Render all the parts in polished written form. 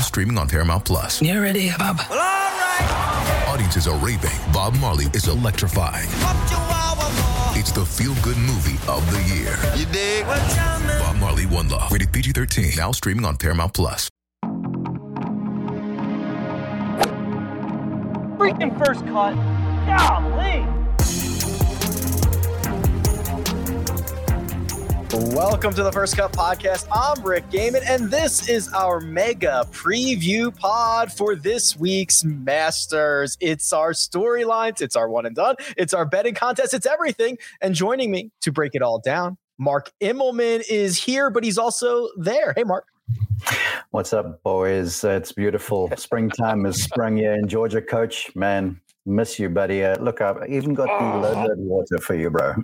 streaming on Paramount Plus. You ready, Bob? Well, all right. Audiences are raving. Bob Marley is electrifying. It's the feel-good movie of the year. You dig? Bob Marley, One Love. Rated PG-13. Now streaming on Paramount Plus. Freaking first cut. Golly. Welcome to the First Cut Podcast. I'm Rick Gaiman, and this is our mega preview pod for this week's Masters. It's our storylines, it's our one and done, it's our betting contest, it's everything. And joining me to break it all down, Mark Immelman is here, but he's also there. Hey, Mark. What's up, boys? It's beautiful. Springtime has sprung here in Georgia, Coach. Man, miss you, buddy. Look, I've even got the loaded water for you, bro.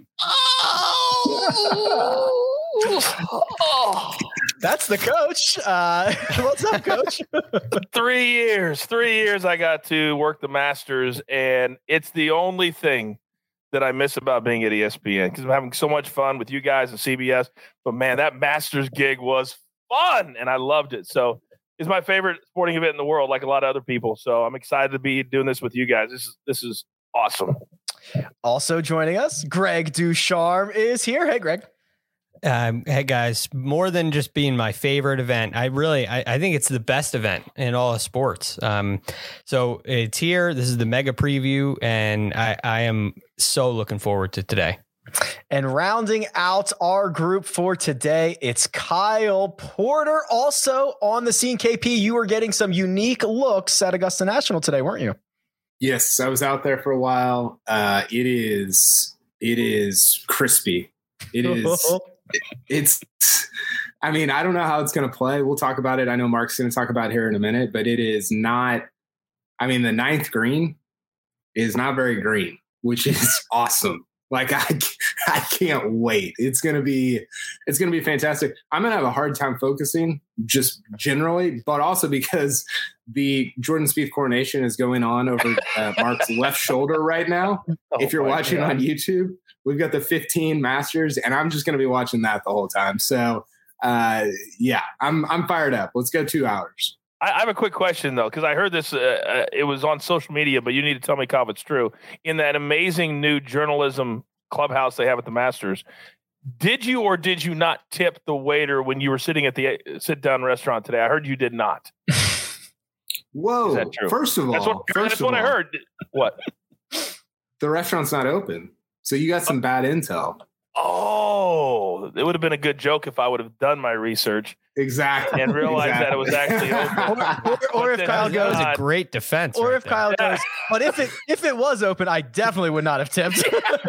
That's the coach. What's up, Coach? 3 years. 3 years I got to work the Masters, and it's the only thing that I miss about being at ESPN because I'm having so much fun with you guys and CBS. But, man, that Masters gig was fun, and I loved it. So it's my favorite sporting event in the world, like a lot of other people. So I'm excited to be doing this with you guys. This is awesome. Also joining us, Greg Ducharme is here. Hey, Greg. Hey guys, more than just being my favorite event, I think it's the best event in all of sports. So it's here. This is the mega preview, and I am so looking forward to today. And rounding out our group for today, it's Kyle Porter. Also on the scene, KP, you were getting some unique looks at Augusta National today, weren't you? Yes, I was out there for a while. It is crispy. It is. I mean, I don't know how it's going to play. We'll talk about it. I know Mark's going to talk about it here in a minute, but it is not. I mean, the ninth green is not very green, which is awesome. Like I can't wait. It's gonna be fantastic. I'm gonna have a hard time focusing just generally, but also because the Jordan Spieth coronation is going on over Mark's left shoulder right now. If you're watching on YouTube, we've got the 15 Masters, and I'm just gonna be watching that the whole time. So yeah, I'm fired up. Let's go 2 hours. I have a quick question, though, because I heard this. It was on social media, but you need to tell me, Kyle, if it's true. In that amazing new journalism clubhouse they have at the Masters, did you or did you not tip the waiter when you were sitting at the sit-down restaurant today? I heard you did not. Whoa. Is that true? First of all, that's what I heard. What? The restaurant's not open, so you got some bad intel. Oh, it would have been a good joke if I would have done my research. Exactly. And realized that it was actually open. or if Kyle goes, that was a great defense. or right if there. Kyle goes, but if it was open, I definitely would not have tipped.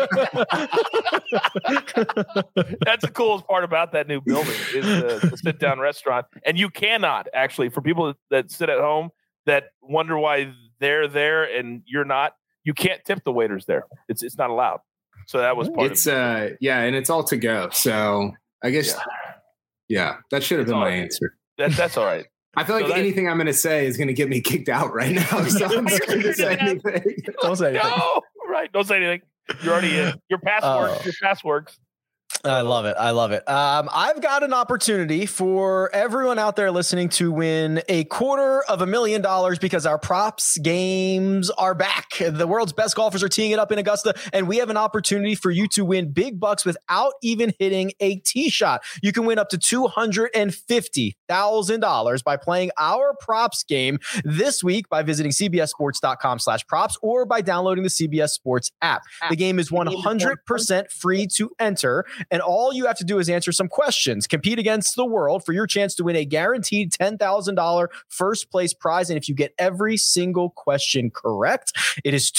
That's the coolest part about that new building is the sit-down restaurant. And you cannot actually, for people that sit at home that wonder why they're there and you're not, you can't tip the waiters there. It's not allowed. So that was part of it. Yeah, and it's all to go. So I guess, yeah that should have been my answer. That's all right. I feel like anything I'm going to say is going to get me kicked out right now. So I'm just going to say anything. Don't say anything. No, right. Don't say anything. You're already in. Your pass works. I love it. I've got an opportunity for everyone out there listening to win $250,000 because our props games are back. The world's best golfers are teeing it up in Augusta, and we have an opportunity for you to win big bucks without even hitting a tee shot. You can win up to $250,000 by playing our props game this week by visiting cbssports.com/props or by downloading the CBS Sports app. The game is 100% free to enter, and all you have to do is answer some questions. Compete against the world for your chance to win a guaranteed $10,000 first place prize. And if you get every single question correct, it is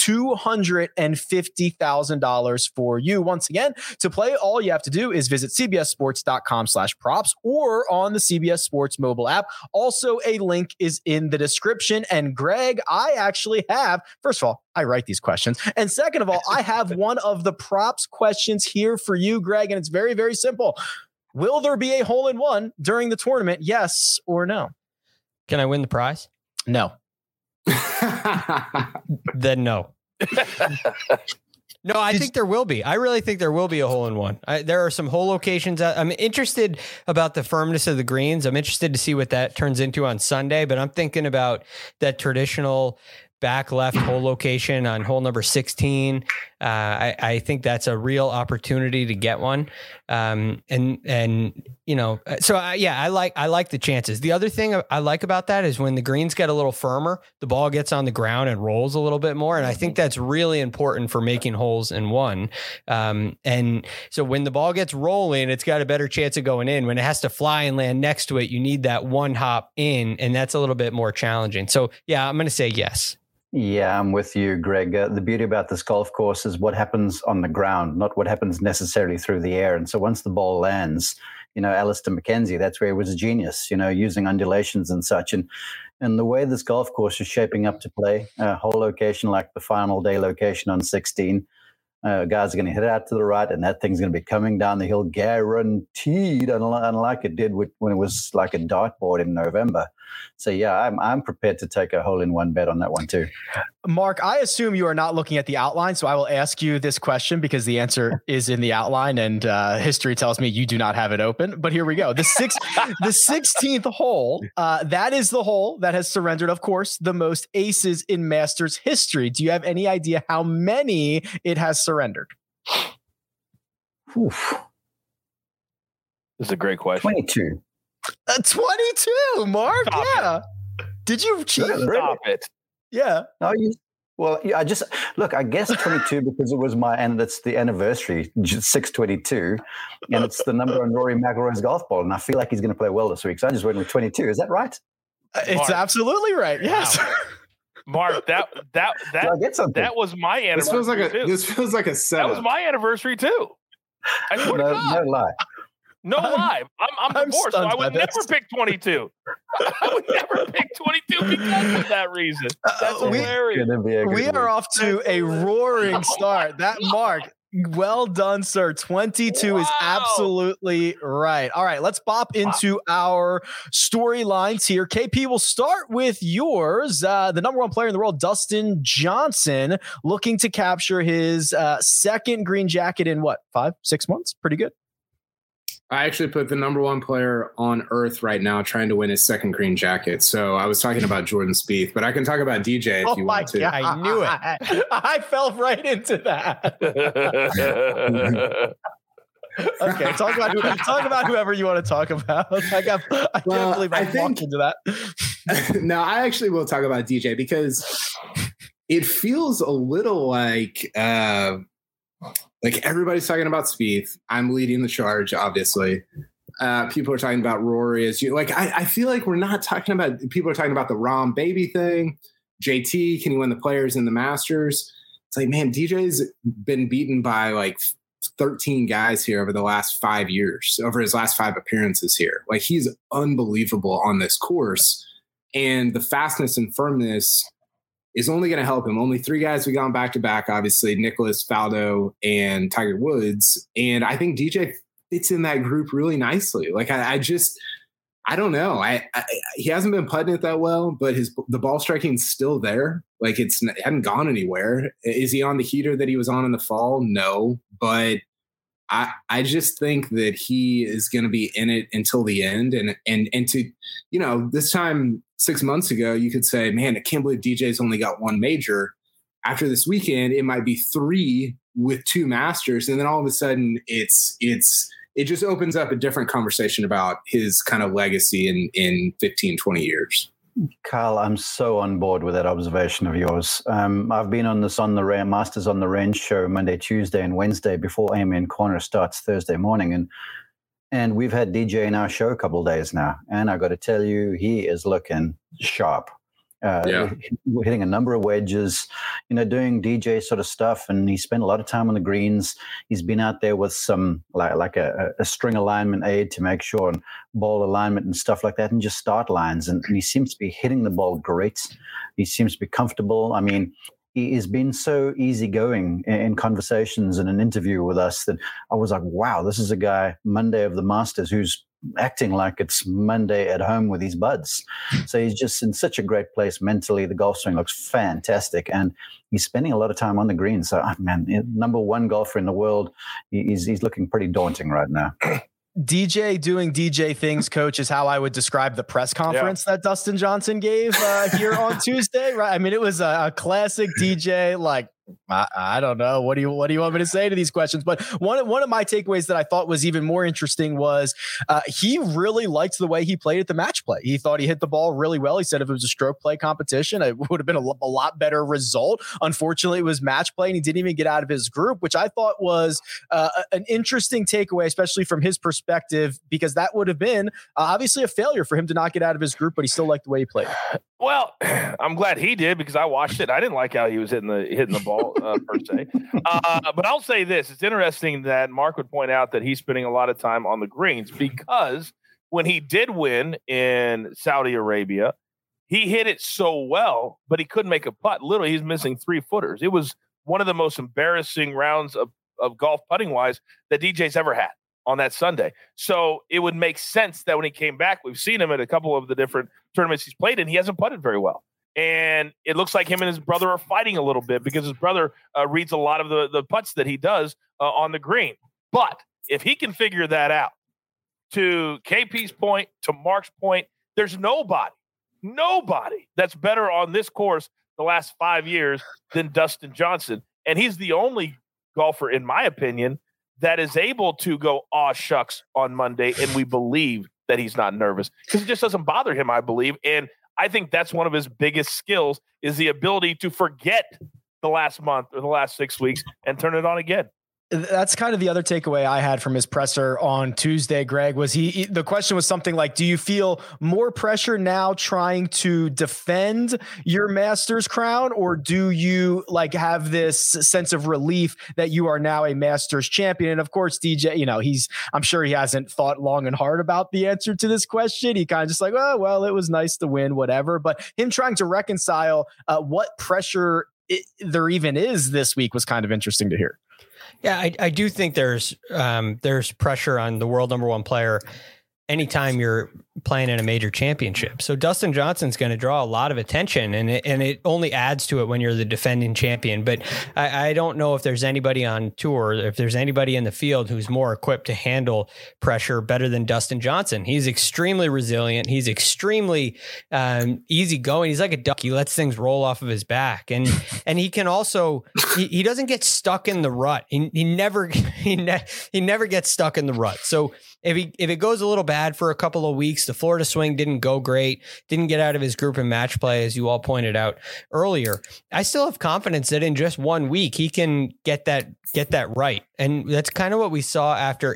$250,000 for you. Once again, to play, all you have to do is visit cbssports.com/props or on the CBS Sports mobile app. Also, a link is in the description. And Greg, I actually have, first of all, I write these questions. And second of all, I have one of the props questions here for you, Greg, and it's very, very simple. Will there be a hole-in-one during the tournament? Yes or no? Can I win the prize? No. Then no. No, I think there will be. I really think there will be a hole in one. There are some hole locations. I'm interested about the firmness of the greens. I'm interested to see what that turns into on Sunday, but I'm thinking about that traditional back left hole location on hole number 16. I think that's a real opportunity to get one. I like the chances. The other thing I like about that is when the greens get a little firmer, the ball gets on the ground and rolls a little bit more. And I think that's really important for making holes in one. And so when the ball gets rolling, it's got a better chance of going in. When it has to fly and land next to it, you need that one hop in, and that's a little bit more challenging. So yeah, I'm going to say yes. Yeah, I'm with you, Greg. The beauty about this golf course is what happens on the ground, not what happens necessarily through the air. And so once the ball lands, Alistair McKenzie, that's where he was a genius, using undulations and such. And the way this golf course is shaping up to play, a whole location like the final day location on 16, guys are going to hit out to the right, and that thing's going to be coming down the hill guaranteed, unlike it did when it was like a dartboard in November. So yeah, I'm prepared to take a hole-in-one bet on that one too. Mark, I assume you are not looking at the outline, so I will ask you this question because the answer is in the outline, and history tells me you do not have it open. But here we go. The 16th hole, that is the hole that has surrendered, of course, the most aces in Masters history. Do you have any idea how many it has surrendered? Oof. This is a great question. 22. 22, Mark. Stop yeah. It. Did you cheat? Stop it. Yeah. No, I guess 22 because it was and it's the anniversary, 622, and it's the number on Rory McIlroy's golf ball, and I feel like he's going to play well this week, so I just went with 22. Is that right? It's absolutely right. Yes. Wow. Mark, that was my anniversary. This feels like a setup. That was my anniversary too. I swear to God. No lie. No lie. I'm divorced, so I would never pick 22. I would never pick 22 because of that reason. That's hilarious. We are off to a roaring start. That Mark, well done, sir. 22 is absolutely right. All right, let's pop into our storylines here. KP, we'll start with yours. The number one player in the world, Dustin Johnson, looking to capture his second green jacket in 5-6 months? Pretty good. I actually put the number one player on earth right now trying to win his second green jacket. So I was talking about Jordan Spieth, but I can talk about DJ if you want to. God. I knew it. I fell right into that. Okay, talk about whoever you want to talk about. I can't believe I walked into that. No, I actually will talk about DJ because it feels a little like everybody's talking about Spieth. I'm leading the charge, obviously. People are talking about Rory as you I feel like we're not talking about. People are talking about the Rahm baby thing. JT, can he win the Players and the Masters? It's like, man, DJ's been beaten by 13 guys here over the last 5 years, over his last 5 appearances here. He's unbelievable on this course, and the fastness and firmness is only going to help him. Only 3 guys we gone back to back, obviously, Nicholas, Faldo, and Tiger Woods. And I think DJ fits in that group really nicely. I don't know. He hasn't been putting it that well, but the ball striking's still there. It hadn't gone anywhere. Is he on the heater that he was on in the fall? No, but I just think that he is going to be in it until the end. And to, this time 6 months ago, you could say, man, I can't believe DJ's only got 1 major. After this weekend, it might be 3 with 2 Masters. And then all of a sudden it just opens up a different conversation about his kind of legacy in 15, 20 years. Kyle, I'm so on board with that observation of yours. I've been on this Masters on the Range show Monday, Tuesday, and Wednesday before Amen Corner starts Thursday morning. And we've had DJ in our show a couple of days now. And I got to tell you, he is looking sharp. We're hitting a number of wedges, doing DJ sort of stuff. And he spent a lot of time on the greens. He's been out there with some like a string alignment aid to make sure, and ball alignment and stuff like that, and just start lines. And he seems to be hitting the ball great. He seems to be comfortable. I mean, he has been so easygoing in conversations and an interview with us that I was like, wow, this is a guy Monday of the Masters who's acting like it's Monday at home with his buds. So he's just in such a great place mentally. The golf swing looks fantastic, and he's spending a lot of time on the green. So, man, number one golfer in the world, he's looking pretty daunting right now. DJ doing DJ things, coach, is how I would describe the press conference that Dustin Johnson gave here on Tuesday. Right? I mean, it was a classic DJ, like, I don't know. What do you want me to say to these questions? But one of my takeaways that I thought was even more interesting was he really liked the way he played at the match play. He thought he hit the ball really well. He said if it was a stroke play competition, it would have been a lot better result. Unfortunately, it was match play, and he didn't even get out of his group, which I thought was an interesting takeaway, especially from his perspective, because that would have been obviously a failure for him to not get out of his group, but he still liked the way he played. Well, I'm glad he did, because I watched it. I didn't like how he was hitting the ball per se. But I'll say this. It's interesting that Mark would point out that he's spending a lot of time on the greens, because when he did win in Saudi Arabia, he hit it so well, but he couldn't make a putt. Literally, he's missing 3-footers. It was one of the most embarrassing rounds of golf putting-wise that DJ's ever had on that Sunday. So it would make sense that when he came back, we've seen him at a couple of the different tournaments he's played in, he hasn't putted very well. And it looks like him and his brother are fighting a little bit, because his brother reads a lot of the putts that he does on the green. But if he can figure that out, to KP's point, to Mark's point, there's nobody that's better on this course the last 5 years than Dustin Johnson. And he's the only golfer, in my opinion, that is able to go, aw shucks, on Monday, and we believe that he's not nervous, because it just doesn't bother him, I believe. And I think that's one of his biggest skills, is the ability to forget the last month or the last 6 weeks and turn it on again. That's kind of the other takeaway I had from his presser on Tuesday, Greg, was the question was something like, do you feel more pressure now trying to defend your Masters crown, or do you like have this sense of relief that you are now a Masters champion? And of course, DJ, I'm sure he hasn't thought long and hard about the answer to this question. He kind of just like, oh, well, it was nice to win, whatever. But him trying to reconcile what pressure there even is this week was kind of interesting to hear. Yeah, I do think there's pressure on the world number one player anytime you're playing in a major championship. So Dustin Johnson's going to draw a lot of attention, and it only adds to it when you're the defending champion. But I don't know if there's anybody on tour, if there's anybody in the field who's more equipped to handle pressure better than Dustin Johnson. He's extremely resilient. He's extremely easygoing. He's like a duck. He lets things roll off of his back, and he can also he doesn't get stuck in the rut. He never gets stuck in the rut. So if it goes a little bad for a couple of weeks, the Florida swing didn't go great, didn't get out of his group in match play, as you all pointed out earlier, I still have confidence that in just 1 week, he can get that right. And that's kind of what we saw after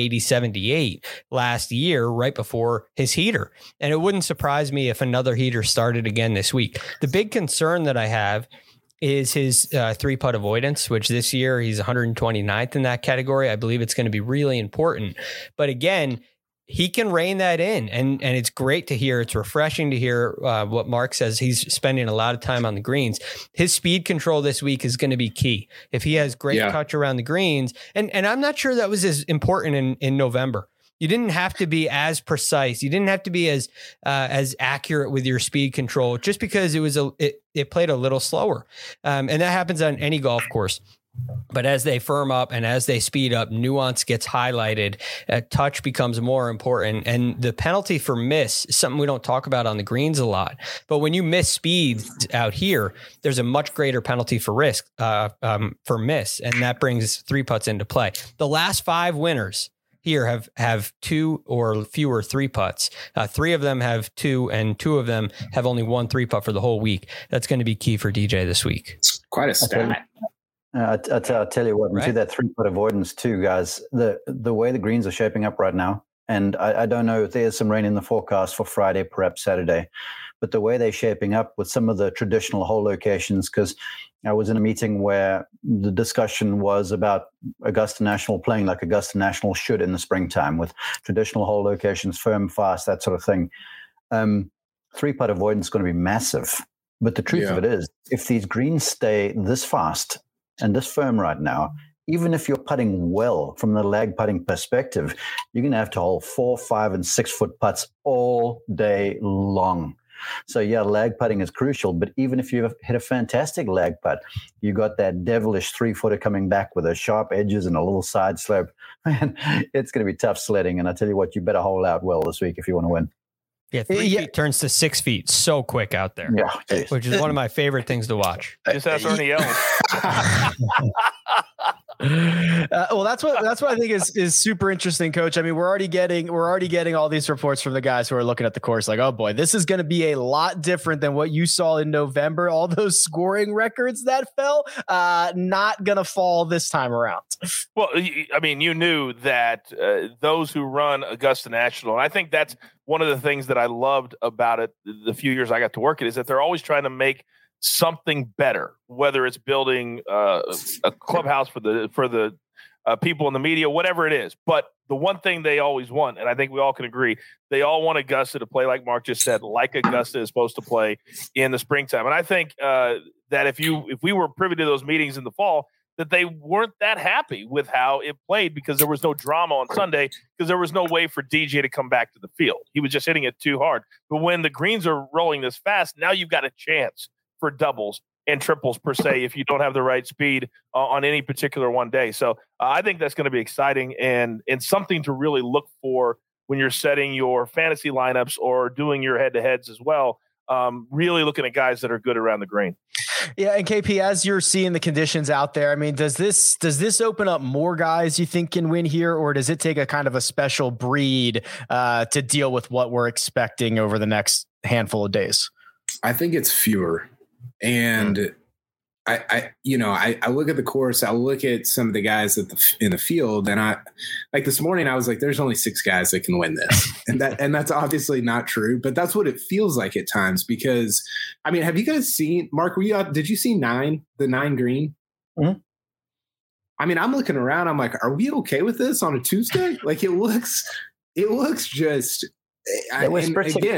80-78 last year, right before his heater. And it wouldn't surprise me if another heater started again this week. The big concern that I have is his 3-putt avoidance, which this year he's 129th in that category. I believe it's going to be really important. But again, he can rein that in, and it's great to hear. It's refreshing to hear what Mark says. He's spending a lot of time on the greens. His speed control this week is going to be key. If he has great touch around the greens, and I'm not sure that was as important in November. You didn't have to be as precise. You didn't have to be as accurate with your speed control, just because it played a little slower, and that happens on any golf course. But as they firm up and as they speed up, nuance gets highlighted. Touch becomes more important, and the penalty for miss is something we don't talk about on the greens a lot. But when you miss speed out here, there's a much greater penalty for risk for miss, and that brings 3 putts into play. The last 5 winners here have 2 or fewer 3 putts. 3 of them have 2, and 2 of them have only 1 3-putt for the whole week. That's going to be key for DJ this week. It's quite a stat. I'll tell you what, right? To that 3-putt avoidance too, guys, the way the greens are shaping up right now, and I don't know if there's some rain in the forecast for Friday, perhaps Saturday, but the way they're shaping up with some of the traditional hole locations, because I was in a meeting where the discussion was about Augusta National playing like Augusta National should in the springtime, with traditional hole locations, firm, fast, that sort of thing. 3-putt avoidance is going to be massive. But the truth of it is, if these greens stay this fast and this firm right now, even if you're putting well from the lag putting perspective, you're going to have to hold 4, 5, and 6 foot putts all day long. So yeah, lag putting is crucial, but even if you hit a fantastic lag putt, you got that devilish 3-footer coming back with those sharp edges and a little side slope, man, it's going to be tough sledding. And I tell you what, you better hole out well this week if you want to win. Yeah, 3 feet turns to 6 feet so quick out there, which is one of my favorite things to watch. Just ask Ernie Els. Well, that's what I think is super interesting, Coach. I mean, we're already getting all these reports from the guys who are looking at the course like, oh boy, this is going to be a lot different than what you saw in November. All those scoring records that fell, not going to fall this time around. Well, I mean, you knew that those who run Augusta National, and I think that's one of the things that I loved about it the few years I got to work it, is that they're always trying to make something better, whether it's building a clubhouse for the people in the media, whatever it is. But the one thing they always want, and I think we all can agree, they all want Augusta to play, like Mark just said, like Augusta is supposed to play in the springtime. And I think that if we were privy to those meetings in the fall, that they weren't that happy with how it played because there was no drama on Sunday because there was no way for DJ to come back to the field. He was just hitting it too hard. But when the greens are rolling this fast, now you've got a chance for doubles and triples per se if you don't have the right speed on any particular one day. So I think that's going to be exciting and something to really look for when you're setting your fantasy lineups or doing your head-to-heads as well. Really looking at guys that are good around the green. Yeah, and KP, as you're seeing the conditions out there, I mean, does this open up more guys you think can win here, or does it take a kind of a special breed to deal with what we're expecting over the next handful of days? I think it's fewer. And I look at the course, I look at some of the guys in the field, and I like this morning, I was like, there's only 6 guys that can win this. and that's obviously not true, but that's what it feels like at times because, I mean, have you guys seen, Mark, did you see the 9 green? Mm-hmm. I mean, I'm looking around, I'm like, are we okay with this on a Tuesday? Like it looks just, they were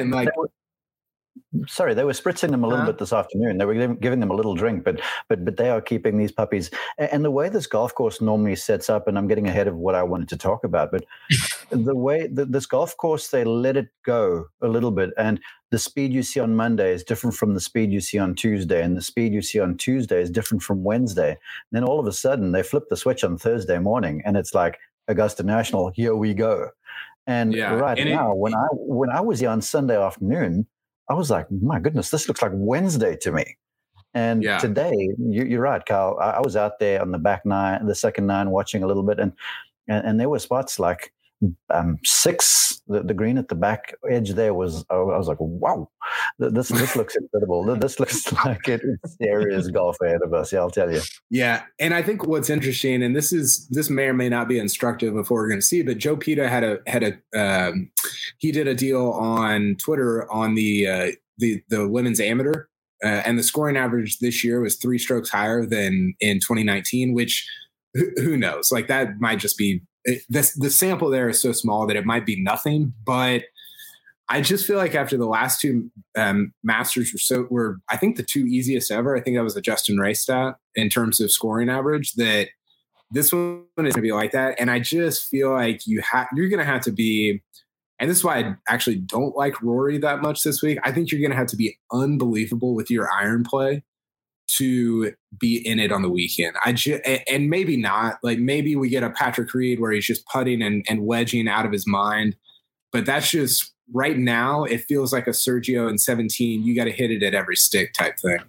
spritzing them a little bit this afternoon. They were giving them a little drink, but they are keeping these puppies. And the way this golf course normally sets up, and I'm getting ahead of what I wanted to talk about, but the way this golf course, they let it go a little bit. And the speed you see on Monday is different from the speed you see on Tuesday. And the speed you see on Tuesday is different from Wednesday. And then all of a sudden they flip the switch on Thursday morning and it's like Augusta National, here we go. And now, when I was here on Sunday afternoon, I was like, my goodness, this looks like Wednesday to me. And today, you're right, Kyle. I was out there on the second 9, watching a little bit, and there were spots like 6. The green at the back edge there was. I was like, wow, this looks incredible. This looks like it's serious golf ahead of us. Yeah, I'll tell you. Yeah, and I think what's interesting, and this may or may not be instructive of what we're going to see, but Joe Pita he did a deal on Twitter on the women's amateur, and the scoring average this year was 3 strokes higher than in 2019. Which who knows? Like that might just be. The sample there is so small that it might be nothing, but I just feel like after the last 2 Masters were I think the 2 easiest ever. I think that was the Justin Ray stat in terms of scoring average. That this one is going to be like that, and I just feel like you're going to have to be. And this is why I actually don't like Rory that much this week. I think you're going to have to be unbelievable with your iron play to be in it on the weekend. And maybe not. Like maybe we get a Patrick Reed where he's just putting and wedging out of his mind. But that's just right now. It feels like a Sergio in 17. You got to hit it at every stick type thing.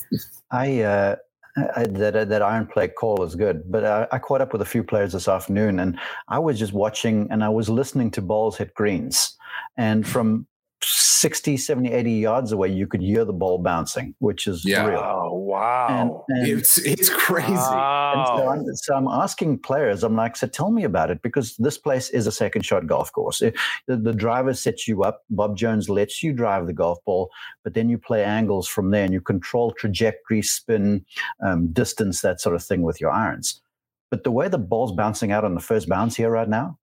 That iron play call is good, but I caught up with a few players this afternoon, and I was just watching and I was listening to balls hit greens, and from 60, 70, 80 yards away, you could hear the ball bouncing, which is real. Oh, wow. And it's crazy. Wow. And so I'm asking players, I'm like, so tell me about it, because this place is a second shot golf course. The driver sets you up. Bob Jones lets you drive the golf ball, but then you play angles from there and you control trajectory, spin, distance, that sort of thing with your irons. But the way the ball's bouncing out on the first bounce here right now,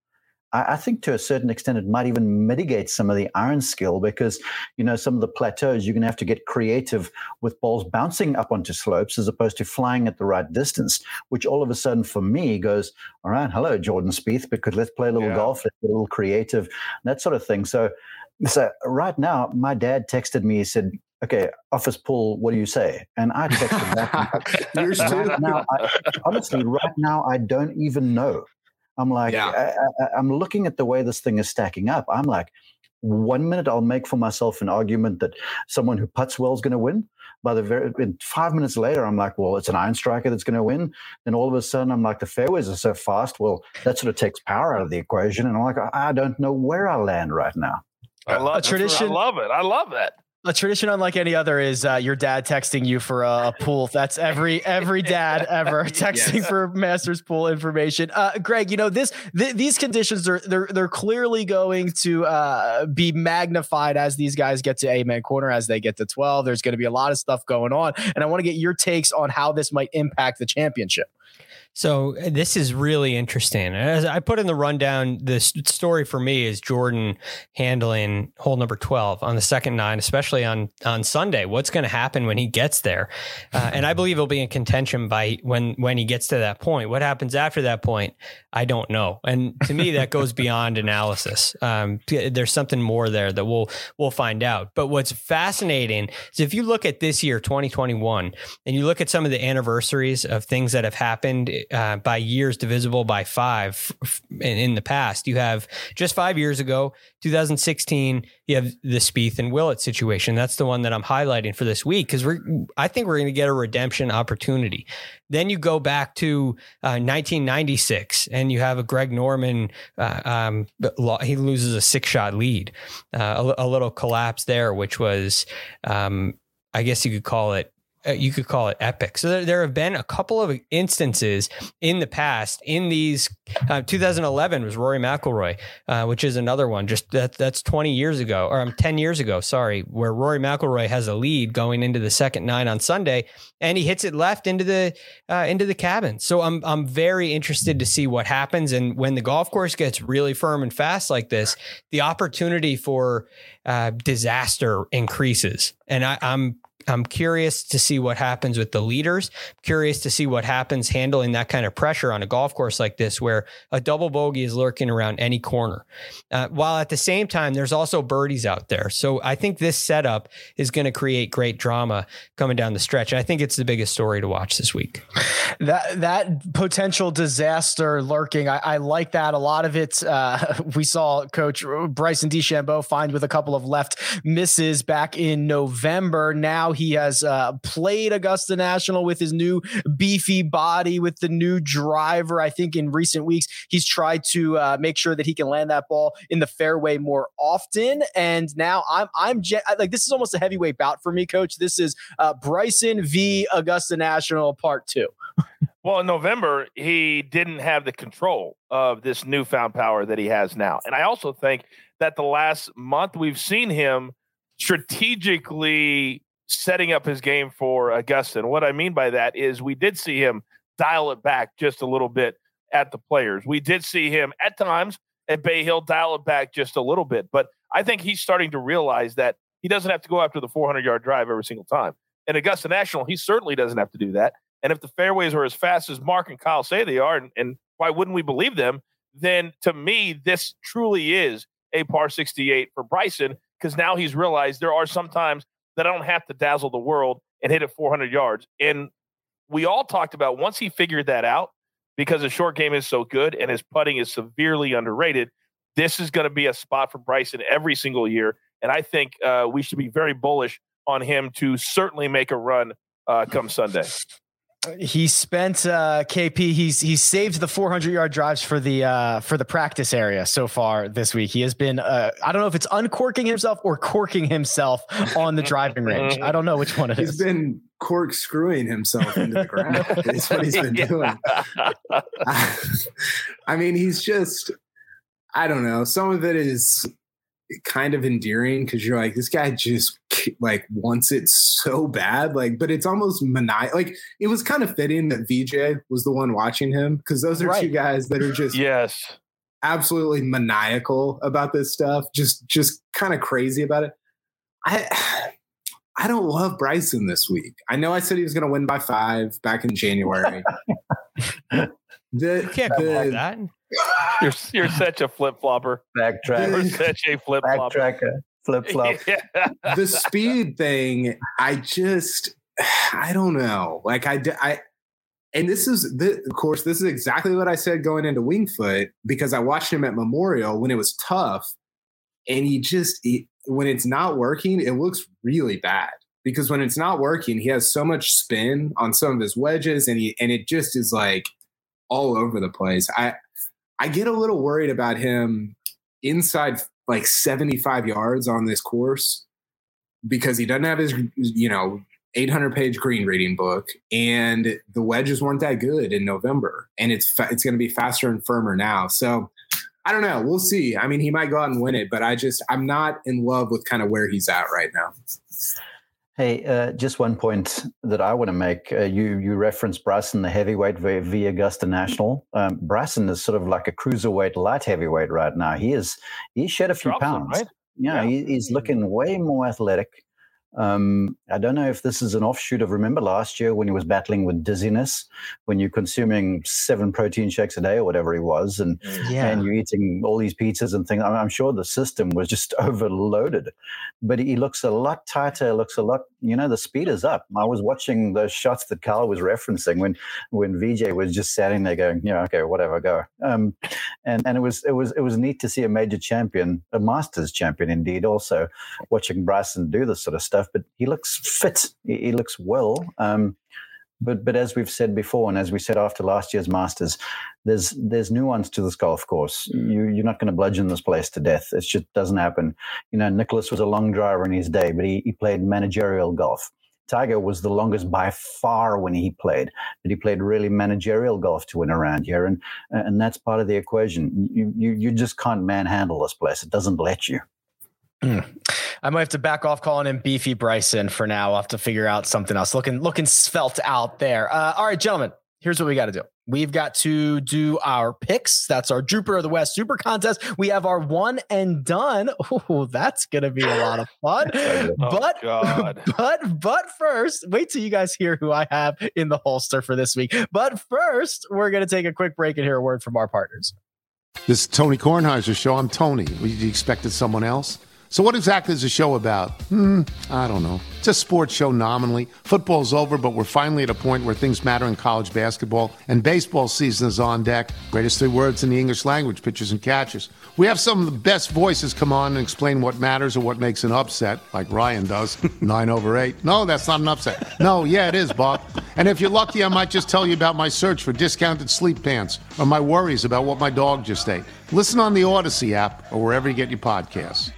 I think to a certain extent it might even mitigate some of the iron skill because, some of the plateaus, you're going to have to get creative with balls bouncing up onto slopes as opposed to flying at the right distance, which all of a sudden for me goes, all right, hello, Jordan Spieth, because let's play a little golf, let's get a little creative, that sort of thing. So right now, my dad texted me, he said, okay, office pool, what do you say? And I texted back. Yours too? Honestly, right now, I don't even know. I'm like, I'm looking at the way this thing is stacking up. I'm like, 1 minute I'll make for myself an argument that someone who putts well is going to win. And 5 minutes later, I'm like, well, it's an iron striker that's going to win. Then all of a sudden, I'm like, the fairways are so fast. Well, that sort of takes power out of the equation. And I'm like, I don't know where I'll land right now. I love it. I love that. A tradition unlike any other is your dad texting you for a pool. That's every dad ever texting for Masters pool information. Greg, these conditions they're clearly going to be magnified as these guys get to Amen Corner, as they get to 12. There's going to be a lot of stuff going on, and I want to get your takes on how this might impact the championship. So this is really interesting. As I put in the rundown, the story for me is Jordan handling hole number 12 on the second 9, especially on Sunday. What's going to happen when he gets there? And I believe he'll be in contention by when he gets to that point. What happens after that point? I don't know. And to me, that goes beyond analysis. There's something more there that we'll find out. But what's fascinating is if you look at this year, 2021, and you look at some of the anniversaries of things that have happened by years divisible by 5 in the past. You have just 5 years ago, 2016, you have the Spieth and Willett situation. That's the one that I'm highlighting for this week because I think we're going to get a redemption opportunity. Then you go back to 1996 and you have a Greg Norman, he loses a 6-shot lead, a little collapse there, which was, I guess you could call it epic. So there have been a couple of instances in the past in these, 2011 was Rory McIlroy, which is another one. Just that's 20 years ago, or 10 years ago, sorry, where Rory McIlroy has a lead going into the second 9 on Sunday and he hits it left into the cabin. So I'm very interested to see what happens. And when the golf course gets really firm and fast like this, the opportunity for disaster increases. And I'm curious to see what happens with the leaders. Curious to see what happens handling that kind of pressure on a golf course like this, where a double bogey is lurking around any corner. While at the same time, there's also birdies out there. So I think this setup is going to create great drama coming down the stretch. And I think it's the biggest story to watch this week. That potential disaster lurking, I like that. A lot of it, we saw Coach Bryson DeChambeau find with a couple of left misses back in November. Now he has played Augusta National with his new beefy body, with the new driver. I think in recent weeks, he's tried to make sure that he can land that ball in the fairway more often. And now I'm like, this is almost a heavyweight bout for me, Coach. This is Bryson v. Augusta National Part 2. Well, in November, he didn't have the control of this newfound power that he has now. And I also think that the last month we've seen him strategically setting up his game for Augusta. And what I mean by that is we did see him dial it back just a little bit at the Players. We did see him at times at Bay Hill dial it back just a little bit. But I think he's starting to realize that he doesn't have to go after the 400-yard drive every single time. And Augusta National, he certainly doesn't have to do that. And if the fairways are as fast as Mark and Kyle say they are, and why wouldn't we believe them, then to me, this truly is a par 68 for Bryson, because now he's realized there are some times that I don't have to dazzle the world and hit it 400 yards. And we all talked about once he figured that out, because the short game is so good and his putting is severely underrated, this is going to be a spot for Bryson every single year. And I think we should be very bullish on him to certainly make a run come Sunday. He spent KP. He's saved the 400-yard drives for the practice area so far this week. He has been I don't know if it's uncorking himself or corking himself on the driving range. I don't know which one it is. He's been corkscrewing himself into the ground. That's what he's been doing. I mean, he's just, I don't know. Some of it is kind of endearing because you're like, this guy just like wants it so bad, like, but it's almost maniacal. Like, it was kind of fitting that VJ was the one watching him, because those are two guys that are just absolutely maniacal about this stuff, just kind of crazy about it. I don't love Bryson this week. I know I said he was going to win by 5 back in January. You can't go like that. You're such a flip flopper. Backtrack. You're such a flip flopper. Backtracker. Flip flop. Yeah. The speed thing, I don't know. Like and this is, of course, this is exactly what I said going into Winged Foot, because I watched him at Memorial when it was tough, and when it's not working, it looks really bad. Because when it's not working, he has so much spin on some of his wedges, and it just is like all over the place. I get a little worried about him inside like 75 yards on this course, because he doesn't have his 800-page green reading book, and the wedges weren't that good in November, and it's going to be faster and firmer now. So I don't know. We'll see. I mean, he might go out and win it, but I'm not in love with kind of where he's at right now. Hey, just one point that I want to make. You referenced Bryson, the heavyweight v Augusta National. Bryson is sort of like a cruiserweight, light heavyweight right now. He shed a few pounds. Right? Yeah, he's looking way more athletic. I don't know if this is an offshoot of, remember last year when he was battling with dizziness, when you're consuming 7 protein shakes a day or whatever he was, and you're eating all these pizzas and things. I'm sure the system was just overloaded, but he looks a lot tighter, looks a lot, the speed is up. I was watching those shots that Carl was referencing when VJ was just sitting there going, okay, whatever, go. And it was neat to see a major champion, a Masters champion indeed, also watching Bryson do this sort of stuff. But he looks fit. He looks well. But as we've said before, and as we said after last year's Masters, there's nuance to this golf course. You're not going to bludgeon this place to death. It just doesn't happen. Nicholas was a long driver in his day, but he played managerial golf. Tiger was the longest by far when he played, but he played really managerial golf to win around here, and that's part of the equation. You just can't manhandle this place. It doesn't let you. I might have to back off calling him Beefy Bryson for now. I'll have to figure out something else. Looking svelte out there. All right, gentlemen, here's what we got to do. We've got to do our picks. That's our Drooper of the West Super Contest. We have our one and done. Oh, that's going to be a lot of fun. But first, wait till you guys hear who I have in the holster for this week. But first, we're going to take a quick break and hear a word from our partners. This is Tony Kornheiser's show. I'm Tony. You expected someone else? So what exactly is the show about? I don't know. It's a sports show nominally. Football's over, but we're finally at a point where things matter in college basketball, and baseball season is on deck. Greatest 3 words in the English language, pitchers and catchers. We have some of the best voices come on and explain what matters or what makes an upset, like Ryan does. 9/8. No, that's not an upset. No, yeah, it is, Bob. And if you're lucky, I might just tell you about my search for discounted sleep pants or my worries about what my dog just ate. Listen on the Odyssey app or wherever you get your podcasts.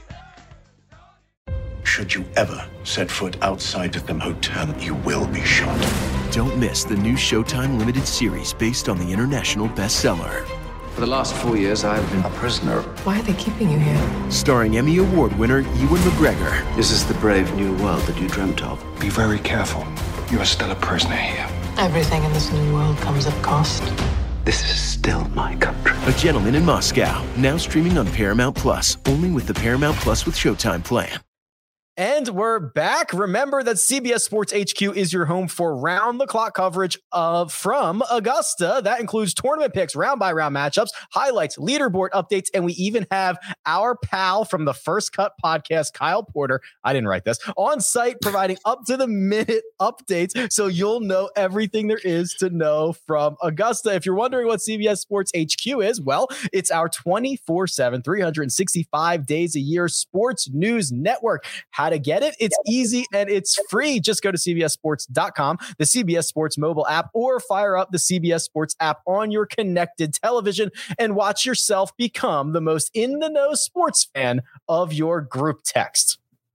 Should you ever set foot outside of the hotel, you will be shot. Don't miss the new Showtime limited series based on the international bestseller. For the last 4 years, I've been a prisoner. Why are they keeping you here? Starring Emmy Award winner Ewan McGregor. This is the brave new world that you dreamt of. Be very careful. You are still a prisoner here. Everything in this new world comes at cost. This is still my country. A Gentleman in Moscow, now streaming on Paramount Plus, only with the Paramount Plus with Showtime plan. And we're back. Remember that CBS Sports HQ is your home for round-the-clock coverage from Augusta. That includes tournament picks, round-by-round matchups, highlights, leaderboard updates, and we even have our pal from the First Cut podcast, Kyle Porter, I didn't write this, on site providing up-to-the-minute updates so you'll know everything there is to know from Augusta. If you're wondering what CBS Sports HQ is, well, it's our 24/7, 365 days a year sports news network. How to get it? It's easy and it's free. Just go to cbssports.com, the CBS Sports mobile app, or fire up the CBS Sports app on your connected television and watch yourself become the most in-the-know sports fan of your group text.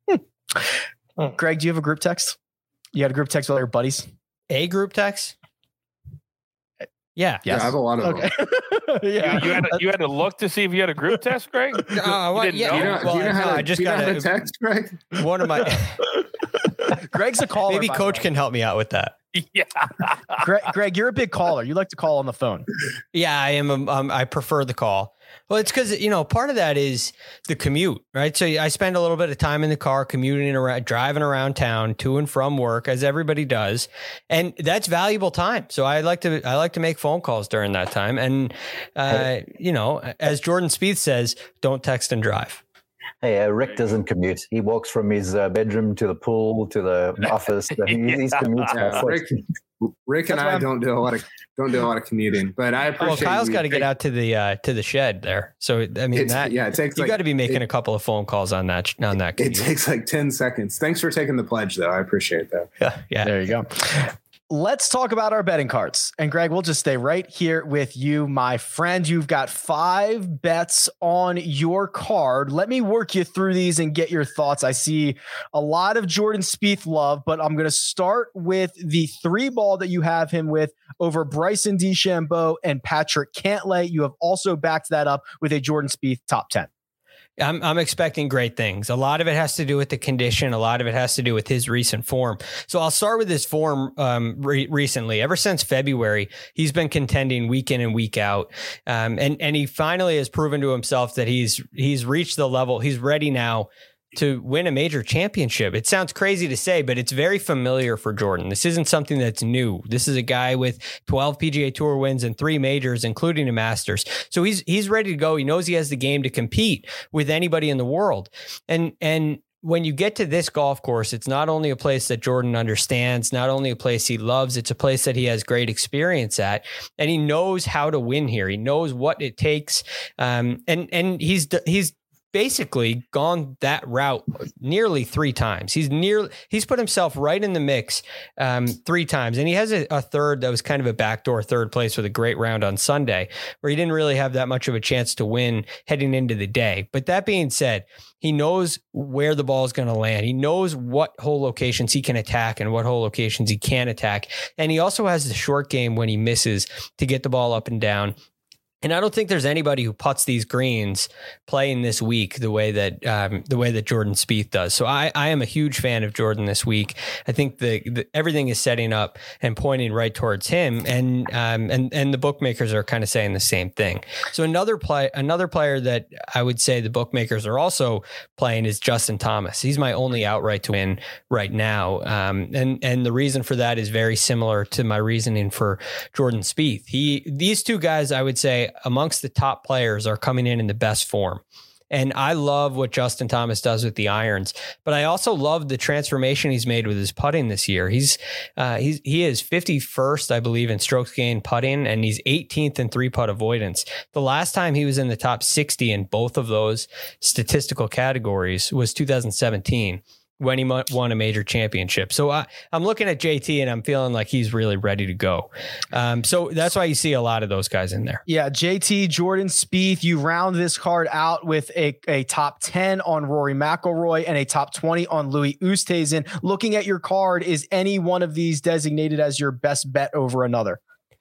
Greg, do you have a group text? You had a group text with all your buddies? A group text? Yeah. Yes. Yeah, I have a lot of them. Yeah. You had to look to see if you had a group test, Greg? Do you know how to text, Greg? One of my Greg's a caller. Maybe Coach can help me out with that. Yeah. Greg, you're a big caller. You like to call on the phone. Yeah, I am. I prefer the call. Well, it's because, part of that is the commute, right? So I spend a little bit of time in the car commuting around, driving around town to and from work, as everybody does. And that's valuable time. So I like to make phone calls during that time. And, as Jordan Spieth says, don't text and drive. Hey, Rick doesn't commute. He walks from his bedroom to the pool to the office. He's commutes. Rick and I don't do a lot of commuting, but I appreciate. Well, Kyle's got to get out to the shed there. So I mean, it takes. You got to be making a couple of phone calls on that. Commute. It takes like 10 seconds. Thanks for taking the pledge, though. I appreciate that. Yeah. There you go. Let's talk about our betting cards. And Greg, we'll just stay right here with you, my friend. You've got 5 bets on your card. Let me work you through these and get your thoughts. I see a lot of Jordan Spieth love, but I'm going to start with the 3-ball that you have him with over Bryson DeChambeau and Patrick Cantlay. You have also backed that up with a Jordan Spieth top 10. I'm expecting great things. A lot of it has to do with the condition. A lot of it has to do with his recent form. So I'll start with his form recently. Ever since February, he's been contending week in and week out. And he finally has proven to himself that he's reached the level. He's ready now to win a major championship. It sounds crazy to say, but it's very familiar for Jordan. This isn't something that's new. This is a guy with 12 PGA Tour wins and 3 majors, including a Masters. So he's ready to go. He knows he has the game to compete with anybody in the world. And when you get to this golf course, it's not only a place that Jordan understands, not only a place he loves, it's a place that he has great experience at, and he knows how to win here. He knows what it takes. And he's basically gone that route nearly 3 times. He's put himself right in the mix 3 times. And he has a third that was kind of a backdoor third place with a great round on Sunday, where he didn't really have that much of a chance to win heading into the day. But that being said, he knows where the ball is going to land. He knows what hole locations he can attack and what hole locations he can't attack. And he also has the short game when he misses to get the ball up and down. And I don't think there's anybody who putts these greens playing this week the way that Jordan Spieth does. So I am a huge fan of Jordan this week. I think everything is setting up and pointing right towards him, and the bookmakers are kind of saying the same thing. So another player that I would say the bookmakers are also playing is Justin Thomas. He's my only outright to win right now, and the reason for that is very similar to my reasoning for Jordan Spieth. These 2 guys, I would say, amongst the top players, are coming in the best form. And I love what Justin Thomas does with the irons, but I also love the transformation he's made with his putting this year. He is 51st, I believe, in strokes gained putting, and he's 18th in 3-putt avoidance. The last time he was in the top 60 in both of those statistical categories was 2017. When he won a major championship. So I'm looking at JT and I'm feeling like he's really ready to go. So that's why you see a lot of those guys in there. Yeah, JT, Jordan Spieth, you round this card out with a top 10 on Rory McIlroy and a top 20 on Louis Oosthuizen. Looking at your card, is any one of these designated as your best bet over another?